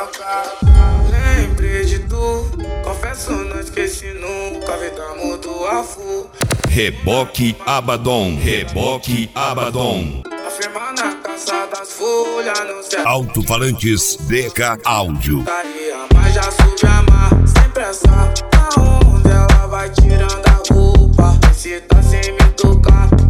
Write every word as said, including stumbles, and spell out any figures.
troca. Lembrei de tu, confesso não esqueci nunca. Vida mudou a full. Reboque Abaddon, Reboque Abaddon. Afirma na caça das folhas, não se Alto-falantes B K Áudio. mas já soube amar, sem pressa. Aonde ela vai tirando a roupa, se tá sem me tocar.